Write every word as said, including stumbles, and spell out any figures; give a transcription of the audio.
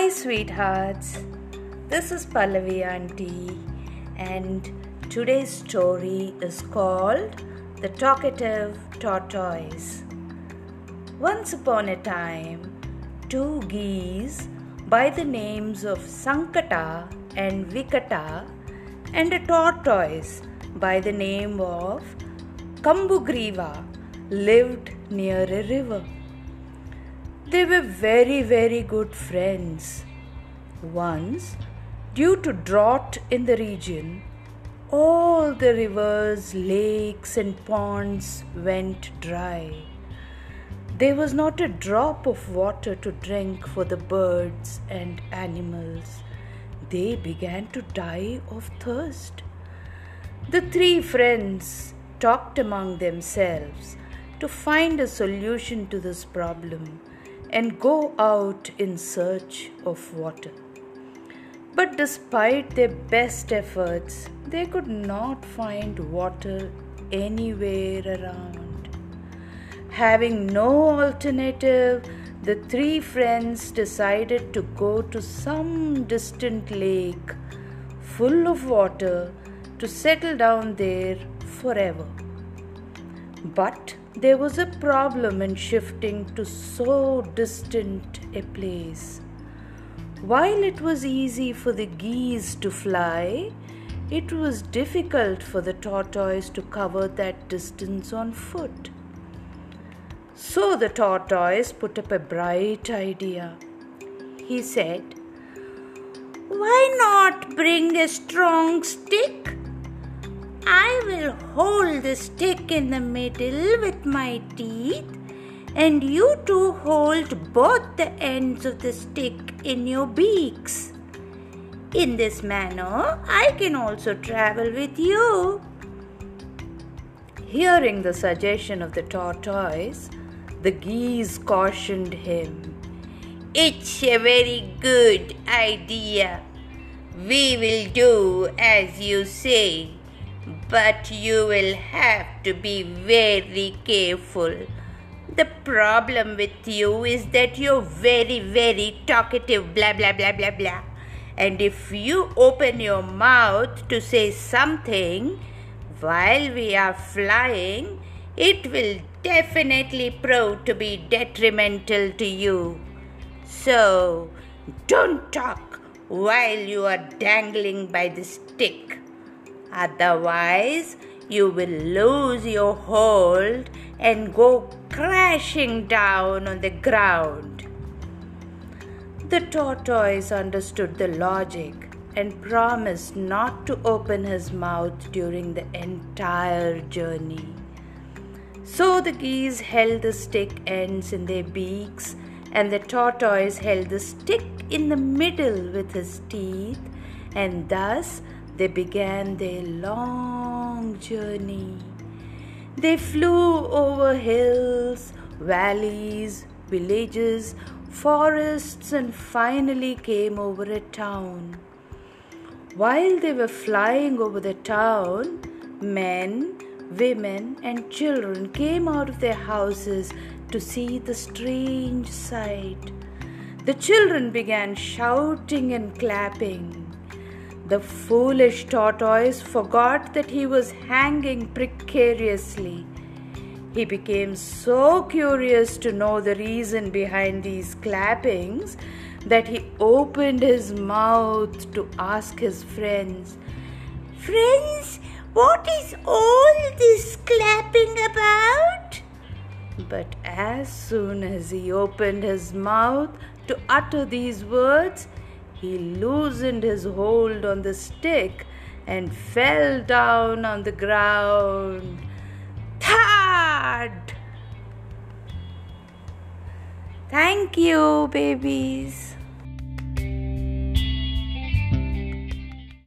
Hi, sweethearts. This is Pallavi Auntie, and today's story is called The Talkative Tortoise. Once upon a time, two geese by the names of Sankata and Vikata and a tortoise by the name of Kambugriva lived near a river. They were very, very good friends. Once, due to drought in the region, all the rivers, lakes, and ponds went dry. There was not a drop of water to drink for the birds and animals. They began to die of thirst. The three friends talked among themselves to find a solution to this problem and go out in search of water. But despite their best efforts, they could not find water anywhere around. Having no alternative, the three friends decided to go to some distant lake full of water to settle down there forever. But there was a problem in shifting to so distant a place. While it was easy for the geese to fly, it was difficult for the tortoise to cover that distance on foot. So the tortoise put up a bright idea. He said, "Why not bring a strong stick? I will hold the stick in the middle with my teeth, and you two hold both the ends of the stick in your beaks. In this manner, I can also travel with you." Hearing the suggestion of the tortoise, the geese cautioned him. "It's a very good idea. We will do as you say. But you will have to be very careful. The problem with you is that you're very, very talkative, blah, blah, blah, blah, blah. And if you open your mouth to say something while we are flying, it will definitely prove to be detrimental to you. So, don't talk while you are dangling by the stick. Otherwise, you will lose your hold and go crashing down on the ground." The tortoise understood the logic and promised not to open his mouth during the entire journey. So the geese held the stick ends in their beaks, and the tortoise held the stick in the middle with his teeth, and thus they began their long journey. They flew over hills, valleys, villages, forests, and finally came over a town. While they were flying over the town, men, women, and children came out of their houses to see the strange sight. The children began shouting and clapping. The foolish tortoise forgot that he was hanging precariously. He became so curious to know the reason behind these clappings that he opened his mouth to ask his friends, "Friends, what is all this clapping about?" But as soon as he opened his mouth to utter these words, he loosened his hold on the stick and fell down on the ground. Thud! Thank you, babies.